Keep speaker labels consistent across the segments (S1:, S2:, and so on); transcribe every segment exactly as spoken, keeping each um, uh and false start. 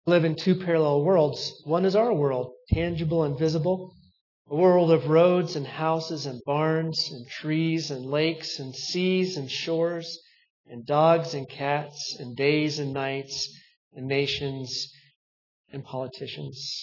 S1: live in two parallel worlds. One is our world, tangible and visible, a world of roads and houses and barns and trees and lakes and seas and shores and dogs and cats and days and nights and nations and politicians.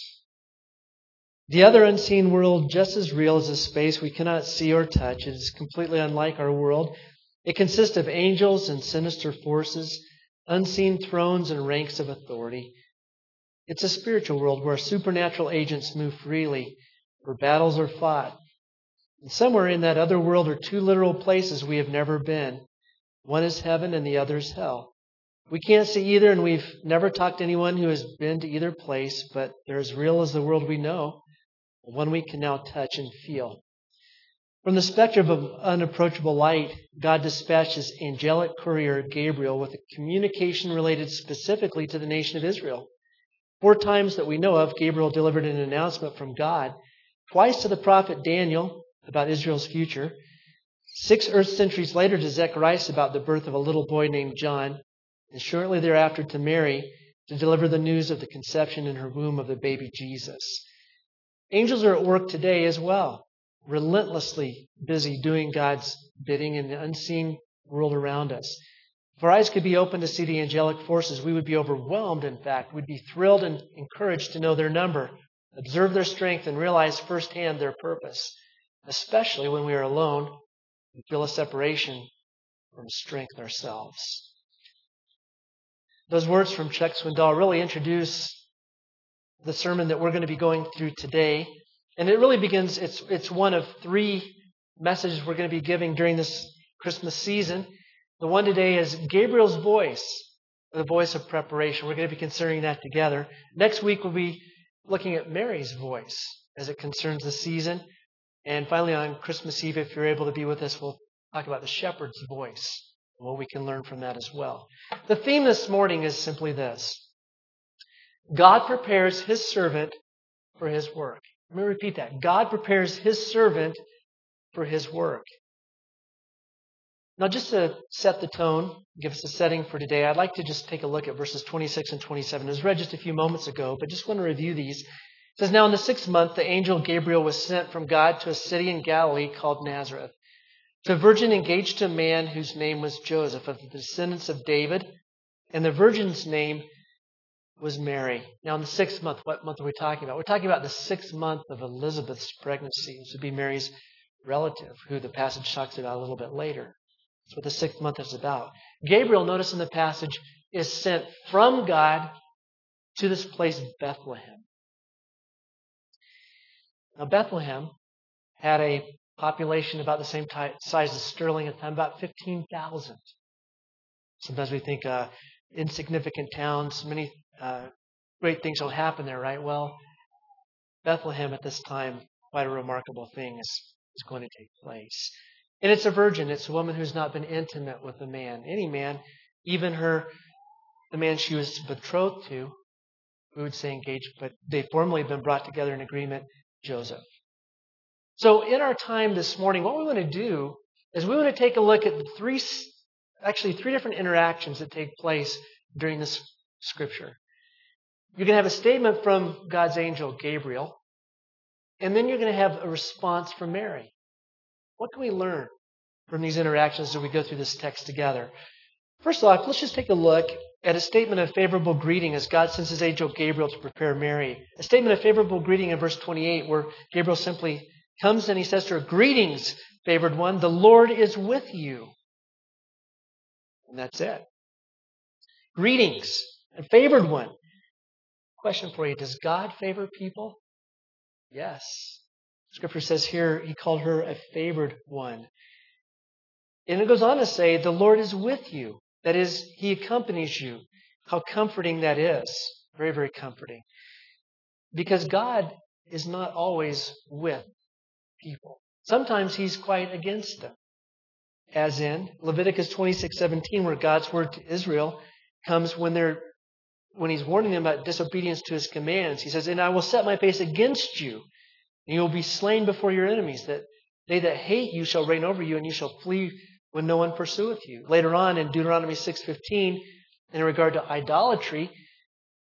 S1: The other unseen world, just as real as a space we cannot see or touch, is completely unlike our world. It consists of angels and sinister forces, unseen thrones and ranks of authority. It's a spiritual world where supernatural agents move freely, where battles are fought. And somewhere in that other world are two literal places we have never been. One is heaven and the other is hell. We can't see either, and we've never talked to anyone who has been to either place, but they're as real as the world we know, one we can now touch and feel. From the spectrum of unapproachable light, God dispatched his angelic courier Gabriel with a communication related specifically to the nation of Israel. Four times that we know of, Gabriel delivered an announcement from God. Twice to the prophet Daniel about Israel's future. Six earth centuries later to Zechariah about the birth of a little boy named John. And shortly thereafter to Mary to deliver the news of the conception in her womb of the baby Jesus. Angels are at work today as well, relentlessly busy doing God's bidding in the unseen world around us. If our eyes could be open to see the angelic forces, we would be overwhelmed, in fact. We'd be thrilled and encouraged to know their number, observe their strength, and realize firsthand their purpose, especially when we are alone and feel a separation from strength ourselves. Those words from Chuck Swindoll really introduce the sermon that we're going to be going through today. And it really begins, it's, it's one of three messages we're going to be giving during this Christmas season. The one today is Gabriel's voice, the voice of preparation. We're going to be considering that together. Next week we'll be looking at Mary's voice as it concerns the season. And finally on Christmas Eve, if you're able to be with us, we'll talk about the shepherd's voice and what we can learn from that as well. The theme this morning is simply this. God prepares his servant for his work. Let me repeat that. God prepares his servant for his work. Now, just to set the tone, give us a setting for today, I'd like to just take a look at verses twenty-six and twenty-seven. It was read just a few moments ago, but just want to review these. It says, Now in the sixth month, the angel Gabriel was sent from God to a city in Galilee called Nazareth, to a virgin engaged to a man whose name was Joseph, of the descendants of David, and the virgin's name was Mary. Now in the sixth month, what month are we talking about? We're talking about the sixth month of Elizabeth's pregnancy. This would be Mary's relative, who the passage talks about a little bit later. That's what the sixth month is about. Gabriel, notice in the passage, is sent from God to this place, Bethlehem. Now, Bethlehem had a population about the same type, size as Sterling at the time, about fifteen thousand. Sometimes we think uh, insignificant towns, many uh, great things will happen there, right? Well, Bethlehem at this time, quite a remarkable thing is, is going to take place. And it's a virgin. It's a woman who's not been intimate with a man, any man, even her, the man she was betrothed to, we would say engaged, but they formally have been brought together in agreement, Joseph. So in our time this morning, what we want to do is we want to take a look at the three, actually three different interactions that take place during this scripture. You're going to have a statement from God's angel, Gabriel, and then you're going to have a response from Mary. What can we learn from these interactions as we go through this text together? First off, let's just take a look at a statement of favorable greeting as God sends his angel Gabriel to prepare Mary. A statement of favorable greeting in verse twenty-eight where Gabriel simply comes and he says to her, Greetings, favored one, the Lord is with you. And that's it. Greetings, a favored one. Question for you, does God favor people? Yes. Scripture says here, he called her a favored one. And it goes on to say, the Lord is with you. That is, he accompanies you. How comforting that is. Very, very comforting. Because God is not always with people. Sometimes he's quite against them. As in Leviticus twenty-six seventeen, where God's word to Israel comes when they're when he's warning them about disobedience to his commands. He says, And I will set my face against you, and you will be slain before your enemies, that they that hate you shall reign over you, and you shall flee when no one pursueth you. Later on in Deuteronomy six fifteen, in regard to idolatry,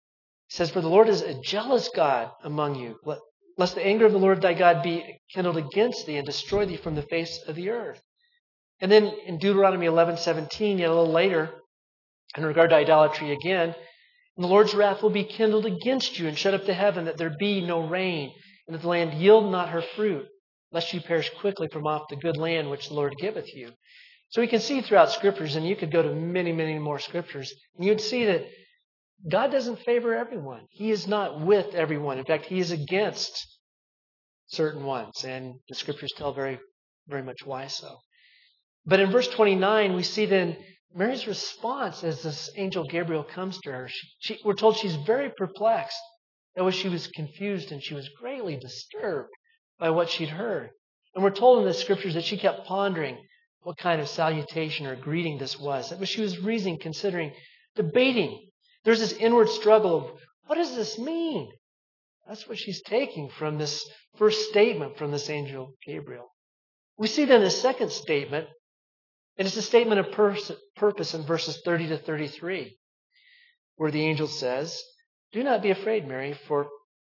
S1: He says, for the Lord is a jealous God among you, lest the anger of the Lord thy God be kindled against thee and destroy thee from the face of the earth. And then in Deuteronomy eleven seventeen, yet a little later, in regard to idolatry again, and the Lord's wrath will be kindled against you and shut up the heaven that there be no rain, and that the land yield not her fruit, lest you perish quickly from off the good land which the Lord giveth you. So we can see throughout Scriptures, and you could go to many, many more Scriptures, and you'd see that God doesn't favor everyone. He is not with everyone. In fact, He is against certain ones, and the Scriptures tell very, very much why so. But in verse twenty-nine, we see then Mary's response as this angel Gabriel comes to her. She, she, we're told she's very perplexed. That was, she was confused and she was greatly disturbed by what she'd heard. And we're told in the Scriptures that she kept pondering what kind of salutation or greeting this was. That was, she was reasoning, considering, debating. There's this inward struggle of, what does this mean? That's what she's taking from this first statement from this angel Gabriel. We see then a second statement, and it's a statement of pers- purpose in verses thirty to thirty-three, where the angel says, do not be afraid, Mary, for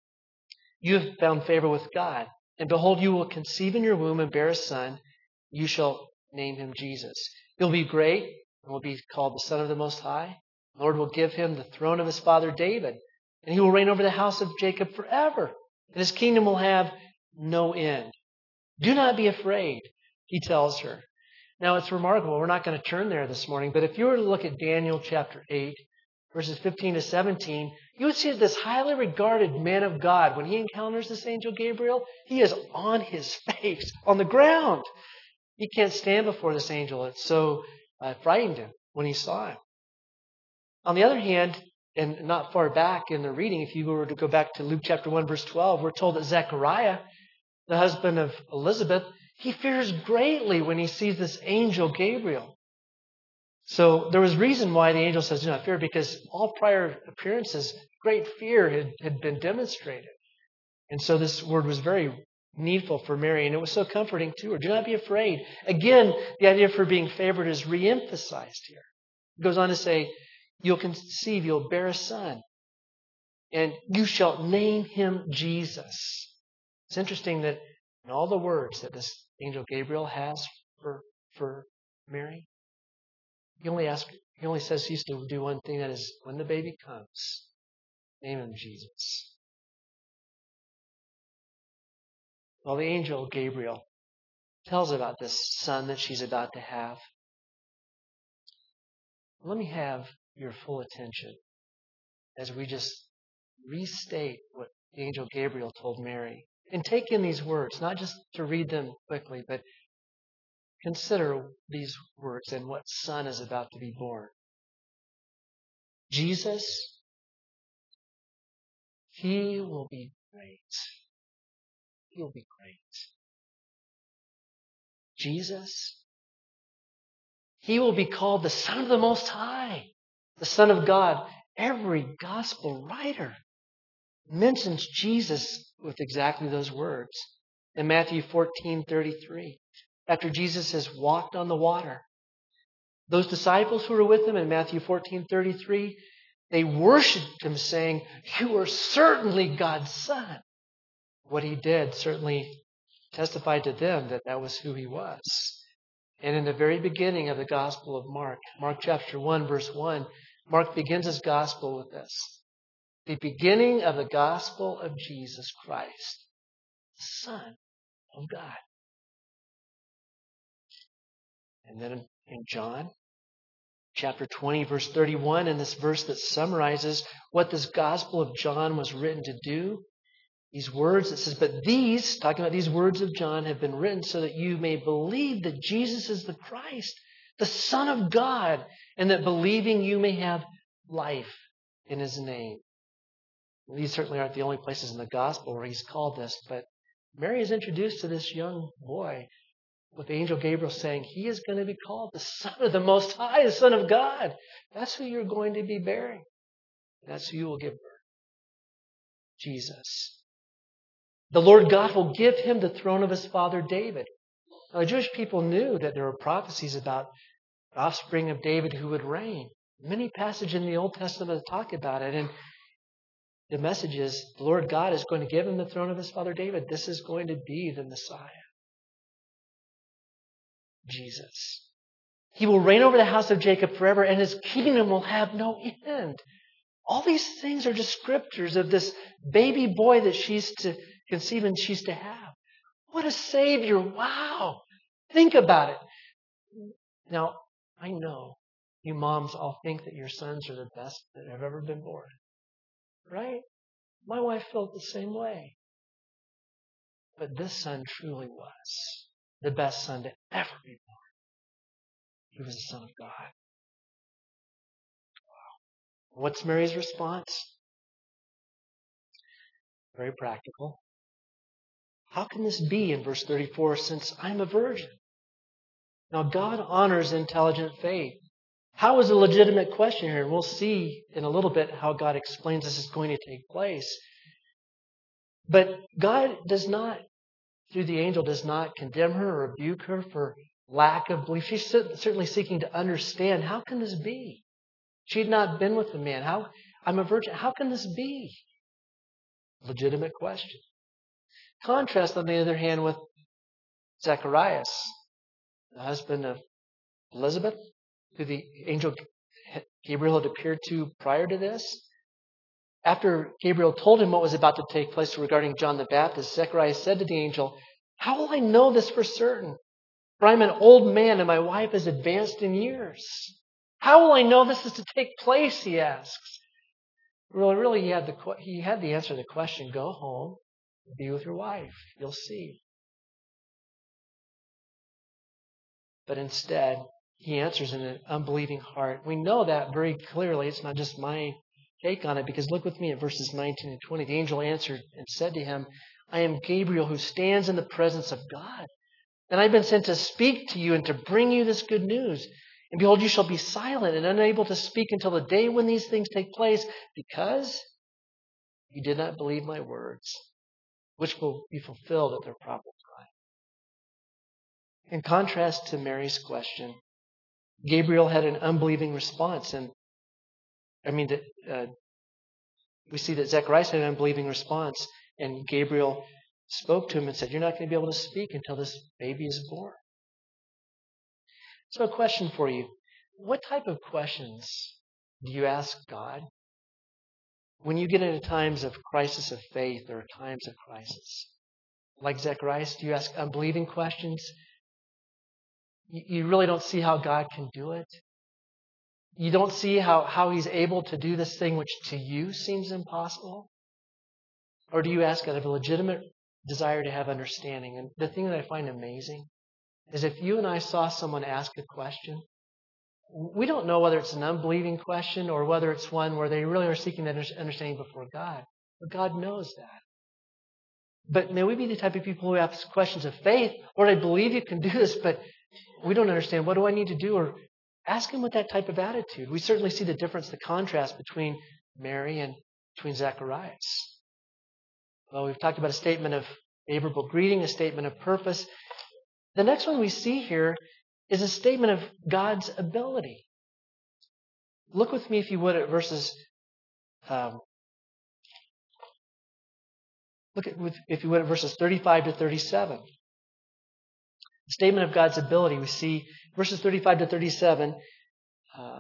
S1: you have found favor with God. And behold, you will conceive in your womb and bear a son. You shall name him Jesus. He'll be great and will be called the Son of the Most High. The Lord will give him the throne of his father David, and he will reign over the house of Jacob forever. And his kingdom will have no end. Do not be afraid, he tells her. Now, it's remarkable. We're not going to turn there this morning, but if you were to look at Daniel chapter eight, verses fifteen to seventeen, you would see that this highly regarded man of God, when he encounters this angel Gabriel, he is on his face, on the ground. He can't stand before this angel. It so uh, frightened him when he saw him. On the other hand, and not far back in the reading, if you were to go back to Luke chapter one, verse twelve, we're told that Zechariah, the husband of Elizabeth, he fears greatly when he sees this angel Gabriel. So there was reason why the angel says, do not fear, because all prior appearances, great fear had, had been demonstrated. And so this word was very needful for Mary, and it was so comforting to her. Do not be afraid. Again, the idea of her being favored is reemphasized here. It goes on to say, you'll conceive, you'll bear a son, and you shall name him Jesus. It's interesting that in all the words that this angel Gabriel has for, for Mary, he only asks, he only says he's to do one thing, that is, when the baby comes, name him Jesus. Well, the angel Gabriel tells about this son that she's about to have. Let me have your full attention as we just restate what the angel Gabriel told Mary. And take in these words, not just to read them quickly, but consider these words and what son is about to be born. Jesus, he will be great. He will be great. Jesus, he will be called the Son of the Most High, the Son of God. Every gospel writer mentions Jesus with exactly those words. In Matthew fourteen thirty-three, after Jesus has walked on the water, those disciples who were with him in Matthew fourteen thirty-three, they worshiped him, saying, you are certainly God's Son. What he did certainly testified to them that that was who he was. And in the very beginning of the Gospel of Mark, Mark chapter one, verse one, Mark begins his Gospel with this. The beginning of the Gospel of Jesus Christ, Son of God. And then in John chapter twenty, verse thirty-one, in this verse that summarizes what this Gospel of John was written to do, these words, it says, but these, talking about these words of John, have been written so that you may believe that Jesus is the Christ, the Son of God, and that believing you may have life in his name. These certainly aren't the only places in the gospel where he's called this, but Mary is introduced to this young boy with the angel Gabriel saying, he is going to be called the Son of the Most High, the Son of God. That's who you're going to be bearing. That's who you will give birth. Jesus. The Lord God will give him the throne of his father David. Now, the Jewish people knew that there were prophecies about the offspring of David who would reign. Many passages in the Old Testament talk about it. And the message is the Lord God is going to give him the throne of his father David. This is going to be the Messiah, Jesus. He will reign over the house of Jacob forever, and his kingdom will have no end. All these things are descriptors of this baby boy that she's to conceive and she's to have. What a Savior. Wow. Think about it. Now, I know you moms all think that your sons are the best that have ever been born. Right? My wife felt the same way. But this son truly was the best son to ever be born. He was the Son of God. Wow. What's Mary's response? Very practical. How can this be in verse thirty-four, since I'm a virgin? Now, God honors intelligent faith. How is a legitimate question here? And we'll see in a little bit how God explains this is going to take place. But God does not, through the angel, does not condemn her or rebuke her for lack of belief. She's certainly seeking to understand, how can this be? She had not been with a man. How, I'm a virgin. How can this be? Legitimate question. Contrast, on the other hand, with Zacharias, the husband of Elizabeth, who the angel Gabriel had appeared to prior to this. After Gabriel told him what was about to take place regarding John the Baptist, Zacharias said to the angel, "How will I know this for certain? For I'm an old man and my wife is advanced in years. How will I know this is to take place?" he asks. Really, really, he had the he had the answer to the question. Go home, be with your wife. You'll see. But instead, he answers in an unbelieving heart. We know that very clearly. It's not just my take on it, because look with me at verses nineteen and twenty. The angel answered and said to him, "I am Gabriel, who stands in the presence of God. And I've been sent to speak to you and to bring you this good news. And behold, you shall be silent and unable to speak until the day when these things take place, because you did not believe my words, which will be fulfilled at their proper time." In contrast to Mary's question, Gabriel had an unbelieving response. And I mean, uh, we see that Zacharias had an unbelieving response, and Gabriel spoke to him and said, "You're not going to be able to speak until this baby is born." So a question for you. What type of questions do you ask God when you get into times of crisis of faith or times of crisis? Like Zacharias, do you ask unbelieving questions? You really don't see how God can do it? You don't see how, how He's able to do this thing which to you seems impossible? Or do you ask out of a legitimate desire to have understanding? And the thing that I find amazing is if you and I saw someone ask a question, we don't know whether it's an unbelieving question or whether it's one where they really are seeking that understanding before God. But God knows that. But may we be the type of people who ask questions of faith, Lord, I believe you can do this, but we don't understand. What do I need to do? Or ask Him with that type of attitude. We certainly see the difference, the contrast between Mary and between Zacharias. Well, we've talked about a statement of favorable greeting, a statement of purpose. The next one we see here is a statement of God's ability. Look with me, if you would, at verses. Um, look at, if you would, at verses thirty-five to thirty-seven. The statement of God's ability. We see verses thirty-five to thirty-seven. Uh,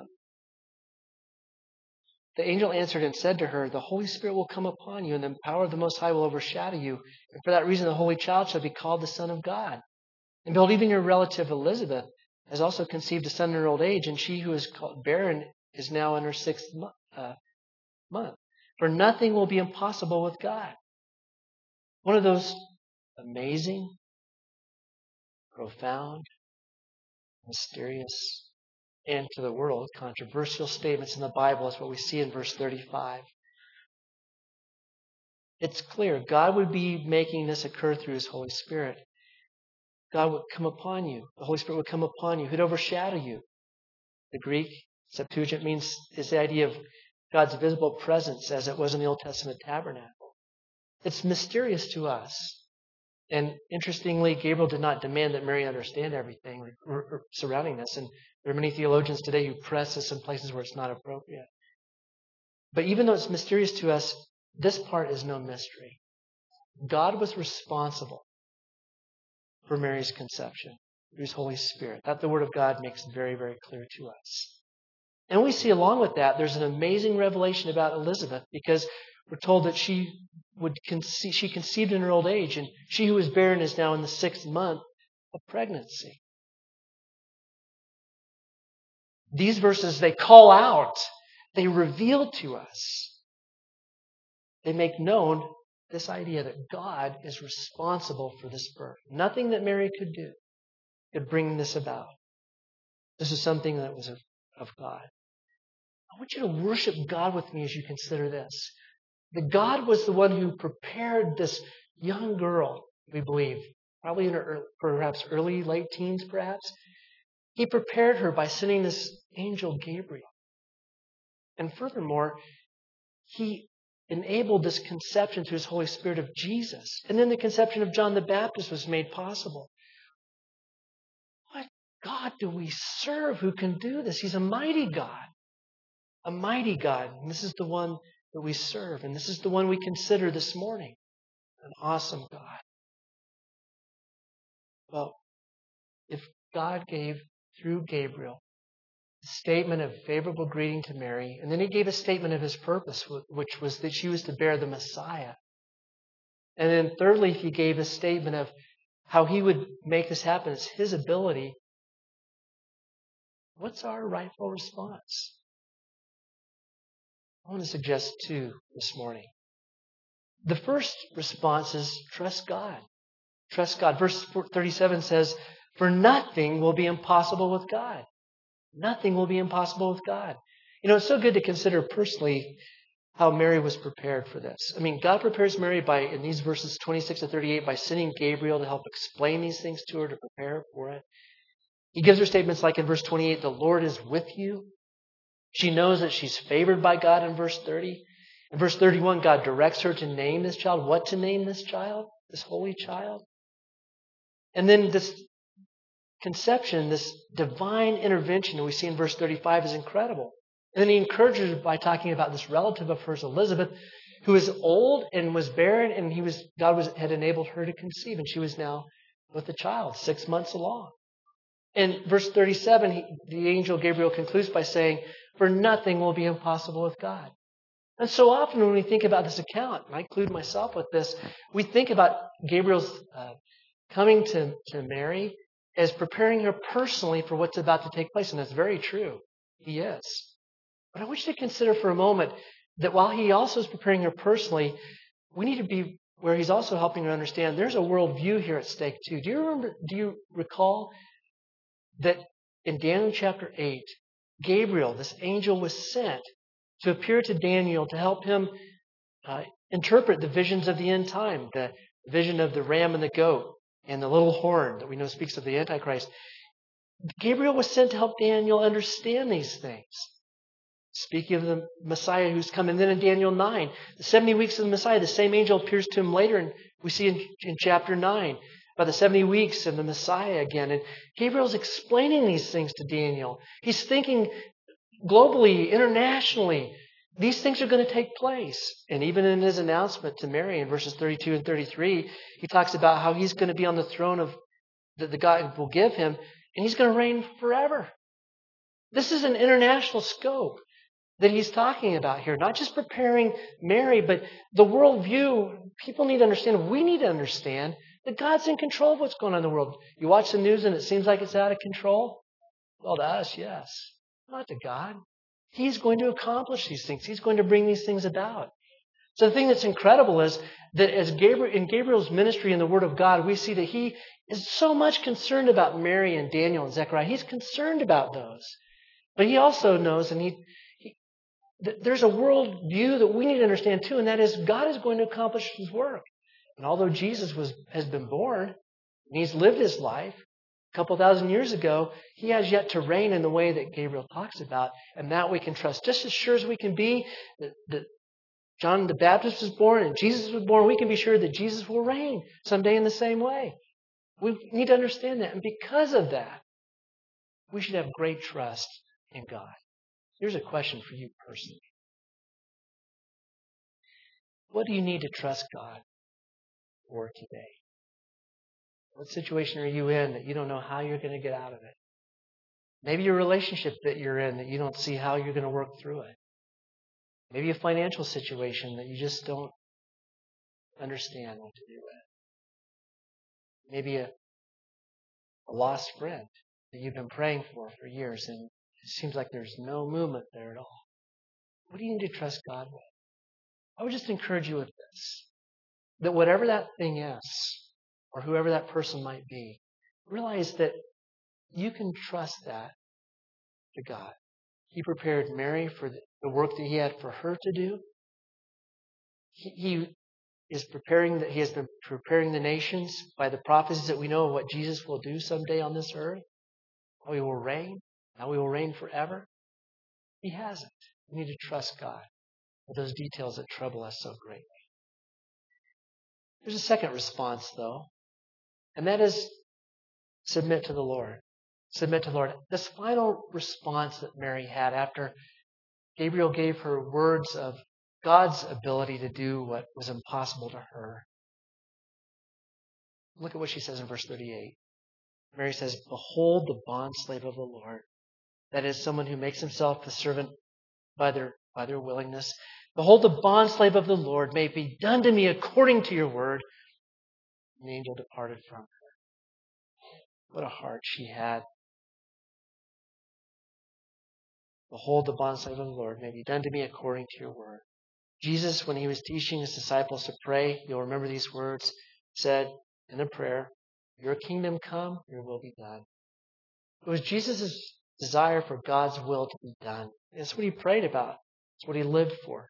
S1: the angel answered and said to her, "The Holy Spirit will come upon you, and the power of the Most High will overshadow you. And for that reason, the Holy Child shall be called the Son of God. And behold, even your relative Elizabeth has also conceived a son in her old age, and she who is called barren is now in her sixth mo- uh, month. For nothing will be impossible with God." One of those amazing, profound, mysterious, and to the world controversial statements in the Bible is what we see in verse thirty-five. It's clear God would be making this occur through His Holy Spirit. God would come upon you. The Holy Spirit would come upon you. He'd overshadow you. The Greek Septuagint means is the idea of God's visible presence as it was in the Old Testament tabernacle. It's mysterious to us. And interestingly, Gabriel did not demand that Mary understand everything surrounding this. And there are many theologians today who press this in places where it's not appropriate. But even though it's mysterious to us, this part is no mystery. God was responsible for Mary's conception through His Holy Spirit. That the Word of God makes very, very clear to us. And we see along with that, there's an amazing revelation about Elizabeth, because we're told that she would conceive, she conceived in her old age, and she who was barren is now in the sixth month of pregnancy. These verses, they call out, they reveal to us, they make known this idea that God is responsible for this birth. Nothing that Mary could do could bring this about. This is something that was of, of God. I want you to worship God with me as you consider this. That God was the one who prepared this young girl, we believe, probably in her early, perhaps early, late teens, perhaps. He prepared her by sending this angel Gabriel. And furthermore, He enabled this conception through His Holy Spirit of Jesus. And then the conception of John the Baptist was made possible. What God do we serve who can do this? He's a mighty God. A mighty God. And this is the one that we serve. And this is the one we consider this morning. An awesome God. Well, if God gave through Gabriel a statement of favorable greeting to Mary, and then He gave a statement of His purpose, which was that she was to bear the Messiah. And then thirdly, He gave a statement of how He would make this happen. It's His ability. What's our rightful response? I want to suggest two this morning. The first response is trust God. Trust God. Verse thirty-seven says, "For nothing will be impossible with God." Nothing will be impossible with God. You know, it's so good to consider personally how Mary was prepared for this. I mean, God prepares Mary by, in these verses twenty-six to thirty-eight, by sending Gabriel to help explain these things to her, to prepare her for it. He gives her statements like in verse twenty-eight, "The Lord is with you." She knows that she's favored by God in verse thirty. In verse thirty-one, God directs her to name this child. What to name this child? This holy child. And then this conception, this divine intervention that we see in verse thirty-five is incredible. And then He encourages her by talking about this relative of hers, Elizabeth, who is old and was barren, and he was God was, had enabled her to conceive, and she was now with a child, six months along. In verse thirty-seven, he, the angel Gabriel concludes by saying, "For nothing will be impossible with God." And so often when we think about this account, and I include myself with this, we think about Gabriel's uh, coming to, to Mary as preparing her personally for what's about to take place. And that's very true. He is. But I want you to consider for a moment that while He also is preparing her personally, we need to be where He's also helping her understand there's a worldview here at stake too. Do you remember, do you recall that in Daniel chapter eight, Gabriel, this angel, was sent to appear to Daniel to help him uh, interpret the visions of the end time, the vision of the ram and the goat and the little horn that we know speaks of the Antichrist. Gabriel was sent to help Daniel understand these things. Speaking of the Messiah who's come. And then in Daniel nine, the seventy weeks of the Messiah, the same angel appears to him later, and we see in, in chapter nine about the seventy weeks and the Messiah again. And Gabriel's explaining these things to Daniel. He's thinking globally, internationally, these things are going to take place. And even in his announcement to Mary in verses thirty-two and thirty-three, he talks about how he's going to be on the throne of that the God will give him, and he's going to reign forever. This is an international scope that he's talking about here. Not just preparing Mary, but the worldview. People need to understand, we need to understand that God's in control of what's going on in the world. You watch the news and it seems like it's out of control. Well, to us, yes. Not to God. He's going to accomplish these things. He's going to bring these things about. So the thing that's incredible is that as Gabriel, in Gabriel's ministry in the Word of God, we see that he is so much concerned about Mary and Daniel and Zechariah. He's concerned about those. But he also knows, and he, he that there's a world view that we need to understand too, and that is God is going to accomplish His work. And although Jesus was has been born, and He's lived His life, a couple thousand years ago, He has yet to reign in the way that Gabriel talks about, and that we can trust. Just as sure as we can be that, that John the Baptist was born and Jesus was born, we can be sure that Jesus will reign someday in the same way. We need to understand that. And because of that, we should have great trust in God. Here's a question for you personally. What do you need to trust God for today? What situation are you in that you don't know how you're going to get out of it? Maybe a relationship that you're in that you don't see how you're going to work through it. Maybe a financial situation that you just don't understand what to do with. Maybe a, a lost friend that you've been praying for for years and it seems like there's no movement there at all. What do you need to trust God with? I would just encourage you with this, that whatever that thing is, or whoever that person might be, realize that you can trust that to God. He prepared Mary for the, the work that He had for her to do. He, he is preparing that He has been preparing the nations by the prophecies that we know of what Jesus will do someday on this earth. How He will reign, how He will reign forever. He hasn't. We need to trust God with those details that trouble us so greatly. There's a second response, though, and that is submit to the Lord. Submit to the Lord. This final response that Mary had after Gabriel gave her words of God's ability to do what was impossible to her. Look at what she says in verse thirty-eight. Mary says, "Behold the bondslave of the Lord." That is, someone who makes himself a servant by their, by their willingness. "Behold the bondslave of the Lord, may it be done to me according to your word." And the angel departed from her. What a heart she had. "Behold the bondslave of the Lord, may it be done to me according to your word." Jesus, when He was teaching His disciples to pray, you'll remember these words, said in the prayer, "Your kingdom come, your will be done." It was Jesus' desire for God's will to be done. That's what He prayed about. That's what He lived for.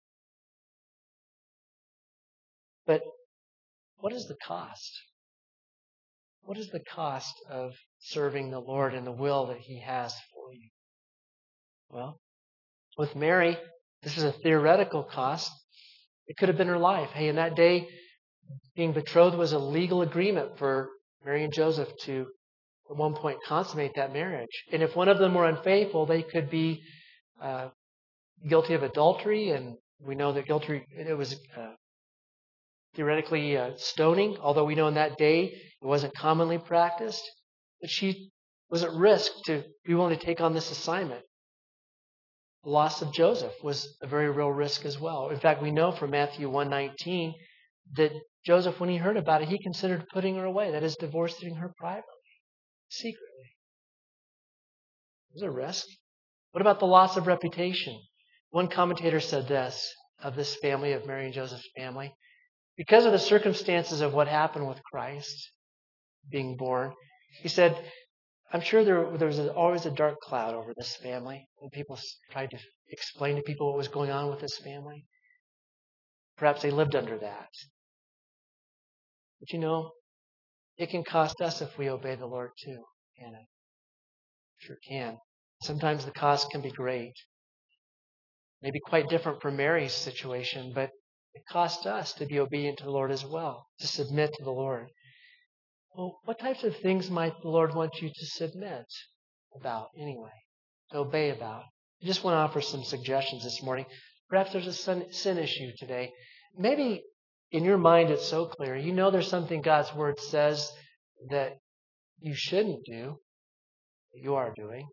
S1: But what is the cost? What is the cost of serving the Lord and the will that He has for you? Well, with Mary, this is a theoretical cost. It could have been her life. Hey, in that day, being betrothed was a legal agreement for Mary and Joseph to, at one point, consummate that marriage. And if one of them were unfaithful, they could be uh, guilty of adultery. And we know that guilty, it was uh, theoretically uh, stoning, although we know in that day it wasn't commonly practiced. But she was at risk to be willing to take on this assignment. The loss of Joseph was a very real risk as well. In fact, we know from Matthew one nineteen that Joseph, when he heard about it, he considered putting her away. That is, divorcing her privately, secretly. It was a risk. What about the loss of reputation? One commentator said this of this family, of Mary and Joseph's family. Because of the circumstances of what happened with Christ being born, he said, I'm sure there, there was always a dark cloud over this family when people tried to explain to people what was going on with this family. Perhaps they lived under that. But you know, it can cost us if we obey the Lord too, can it? Sure can. Sometimes the cost can be great. Maybe quite different from Mary's situation, but it costs us to be obedient to the Lord as well, to submit to the Lord. Well, what types of things might the Lord want you to submit about anyway, to obey about? I just want to offer some suggestions this morning. Perhaps there's a sin, sin issue today. Maybe in your mind it's so clear. You know there's something God's Word says that you shouldn't do, that you are doing.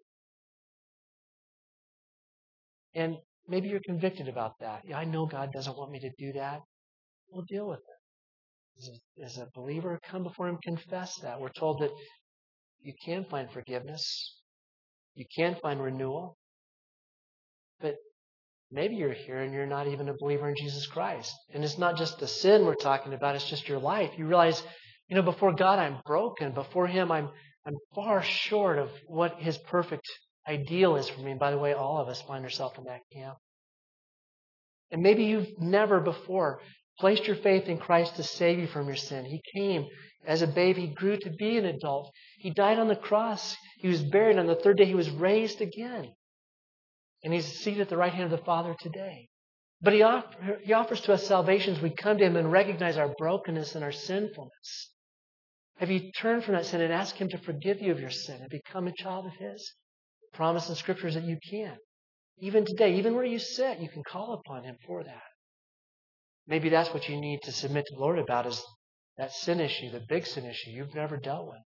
S1: And maybe you're convicted about that. Yeah, I know God doesn't want me to do that. We'll deal with it. As a, as a believer, come before Him, confess that. We're told that you can find forgiveness. You can find renewal. But maybe you're here and you're not even a believer in Jesus Christ. And it's not just the sin we're talking about, it's just your life. You realize, you know, before God I'm broken. Before Him I'm I'm far short of what His perfect ideal is for me. And by the way, all of us find ourselves in that camp. And maybe you've never before placed your faith in Christ to save you from your sin. He came as a baby. He grew to be an adult. He died on the cross. He was buried. On the third day, He was raised again. And He's seated at the right hand of the Father today. But He, offer, he offers to us salvation as we come to Him and recognize our brokenness and our sinfulness. Have you turned from that sin and asked Him to forgive you of your sin and become a child of His? The promise in Scripture is that you can. Even today, even where you sit, you can call upon Him for that. Maybe that's what you need to submit to the Lord about, is that sin issue, the big sin issue you've never dealt with.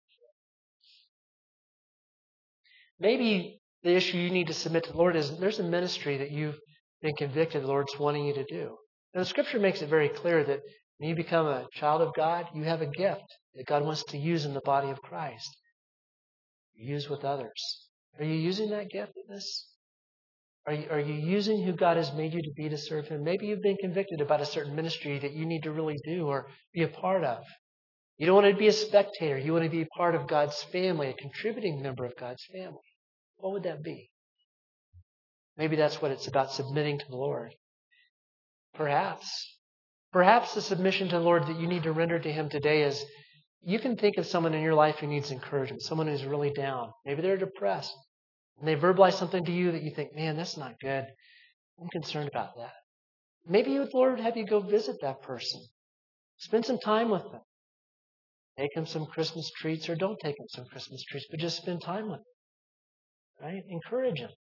S1: Maybe the issue you need to submit to the Lord is there's a ministry that you've been convicted the Lord's wanting you to do. Now, the Scripture makes it very clear that when you become a child of God, you have a gift that God wants to use in the body of Christ. Use with others. Are you using that giftedness? Are you, are you using who God has made you to be to serve Him? Maybe you've been convicted about a certain ministry that you need to really do or be a part of. You don't want to be a spectator. You want to be a part of God's family, a contributing member of God's family. What would that be? Maybe that's what it's about, submitting to the Lord. Perhaps. Perhaps the submission to the Lord that you need to render to Him today is, you can think of someone in your life who needs encouragement, someone who's really down. Maybe they're depressed. And they verbalize something to you that you think, man, that's not good. I'm concerned about that. Maybe the Lord would have you go visit that person. Spend some time with them. Take them some Christmas treats, or don't take them some Christmas treats, but just spend time with them. Right? Encourage them.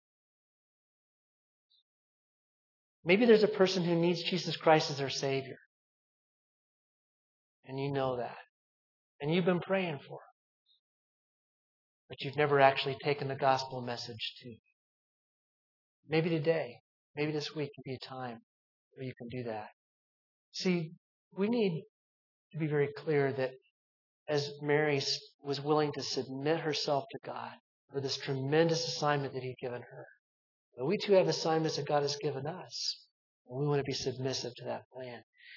S1: Maybe there's a person who needs Jesus Christ as their Savior. And you know that. And you've been praying for them. But you've never actually taken the gospel message to them. Maybe today, maybe this week can be a time where you can do that. See, we need to be very clear that as Mary was willing to submit herself to God for this tremendous assignment that He'd given her, but we too have assignments that God has given us, and we want to be submissive to that plan.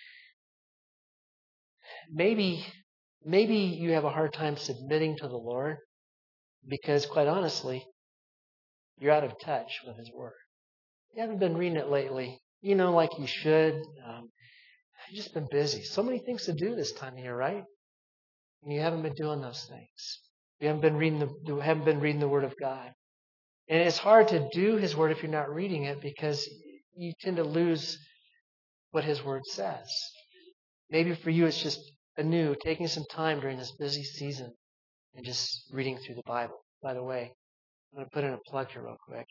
S1: Maybe, maybe you have a hard time submitting to the Lord because, quite honestly, you're out of touch with His Word. You haven't been reading it lately, you know, like you should. Um, you've just been busy. So many things to do this time of year, right? And you haven't been doing those things. You haven't been reading the you haven't been reading the Word of God. And it's hard to do His Word if you're not reading it, because you tend to lose what His Word says. Maybe for you it's just anew, taking some time during this busy season and just reading through the Bible. By the way, I'm going to put in a plug here real quick.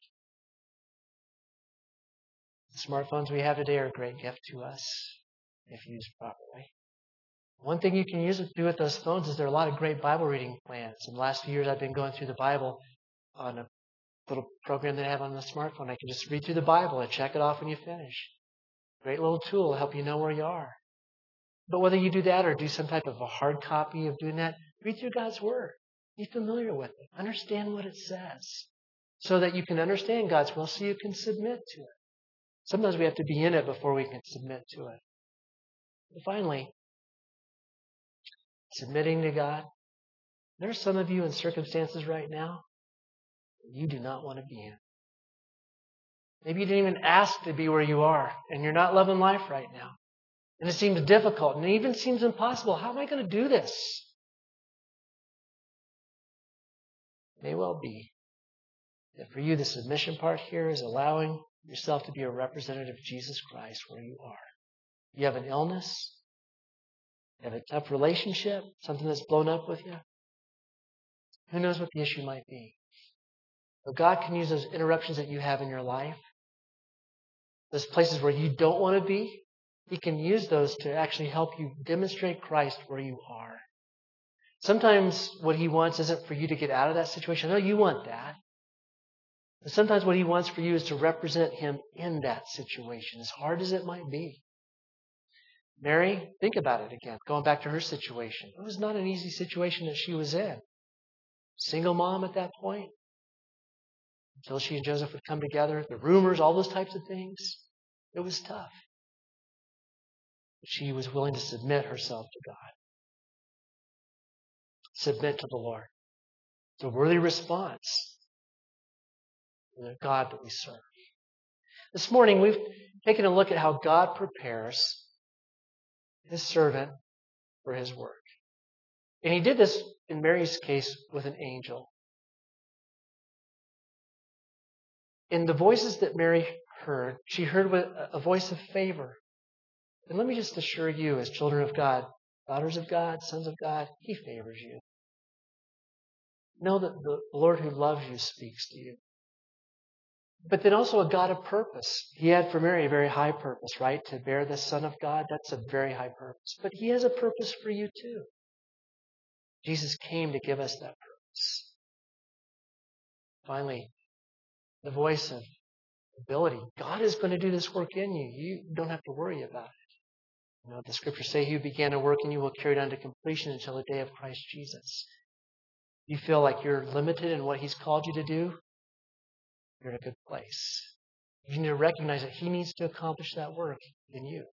S1: The smartphones we have today are a great gift to us if used properly. One thing you can use to do with those phones is there are a lot of great Bible reading plans. In the last few years, I've been going through the Bible on a little program that I have on the smartphone. I can just read through the Bible and check it off when you finish. Great little tool to help you know where you are. But whether you do that or do some type of a hard copy of doing that, read through God's Word. Be familiar with it. Understand what it says so that you can understand God's will, so you can submit to it. Sometimes we have to be in it before we can submit to it. And finally, submitting to God. There are some of you in circumstances right now that you do not want to be in. Maybe you didn't even ask to be where you are, and you're not loving life right now. And it seems difficult, and it even seems impossible. How am I going to do this? It may well be that for you, the submission part here is allowing yourself to be a representative of Jesus Christ where you are. You have an illness. You have a tough relationship, something that's blown up with you. Who knows what the issue might be? But God can use those interruptions that you have in your life, those places where you don't want to be. He can use those to actually help you demonstrate Christ where you are. Sometimes what He wants isn't for you to get out of that situation. No, you want that. But sometimes what He wants for you is to represent Him in that situation, as hard as it might be. Mary, think about it again, going back to her situation. It was not an easy situation that she was in. Single mom at that point, until she and Joseph would come together, the rumors, all those types of things. It was tough. But she was willing to submit herself to God. Submit to the Lord. It's a worthy response to the God that we serve. This morning, we've taken a look at how God prepares His servant for His work. And He did this, in Mary's case, with an angel. In the voices that Mary heard, she heard a voice of favor. And let me just assure you, as children of God, daughters of God, sons of God, He favors you. Know that the Lord who loves you speaks to you. But then also a God of purpose. He had for Mary a very high purpose, right? To bear the Son of God, that's a very high purpose. But He has a purpose for you too. Jesus came to give us that purpose. Finally, the voice of ability. God is going to do this work in you. You don't have to worry about it. You know, the scriptures say He who began a work in you will carry it on to completion until the day of Christ Jesus. You feel like you're limited in what He's called you to do, you're in a good place. You need to recognize that He needs to accomplish that work in you.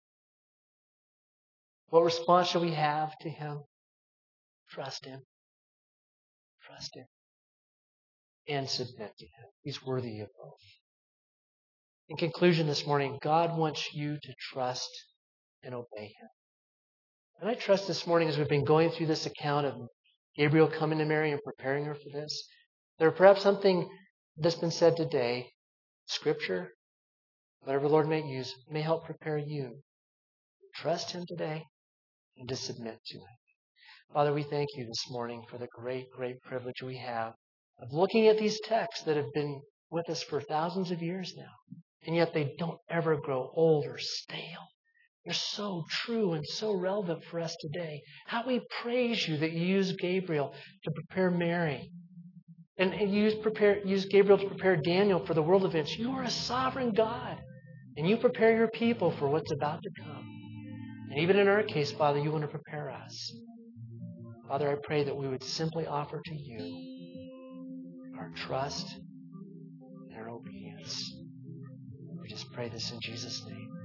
S1: What response shall we have to Him? Trust Him. Trust Him. And submit to Him. He's worthy of both. In conclusion this morning, God wants you to trust and obey Him. And I trust this morning as we've been going through this account of Gabriel coming to Mary and preparing her for this, there perhaps something that's been said today, Scripture, whatever the Lord may use, may help prepare you. Trust Him today and to submit to Him. Father, we thank You this morning for the great, great privilege we have of looking at these texts that have been with us for thousands of years now. And yet they don't ever grow old or stale. They're so true and so relevant for us today. How we praise You that You used Gabriel to prepare Mary. And, and you used, prepare, used Gabriel to prepare Daniel for the world events. You are a sovereign God. And You prepare Your people for what's about to come. And even in our case, Father, You want to prepare us. Father, I pray that we would simply offer to You our trust and our obedience. We just pray this in Jesus' name.